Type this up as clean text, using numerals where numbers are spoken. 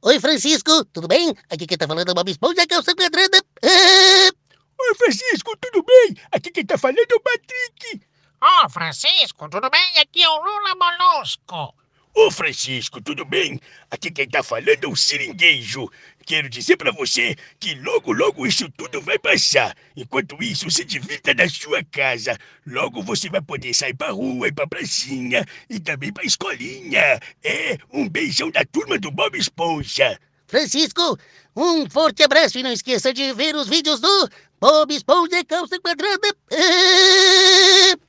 Oi, Francisco, tudo bem? Aqui quem tá falando é o Bob Esponja, calça quadrada. Oi, Francisco, tudo bem? Aqui quem tá falando é o Patrick. Ô, Francisco, tudo bem? Aqui é o Lula Molusco. Ô, Francisco, tudo bem? Aqui quem tá falando é o Seringuejo. Quero dizer pra você que logo, logo isso tudo vai passar. Enquanto isso, se divirta na sua casa. Logo você vai poder sair pra rua e pra pracinha e também pra escolinha. Um beijão da turma do Bob Esponja. Francisco, um forte abraço e não esqueça de ver os vídeos do Bob Esponja, calça quadrada.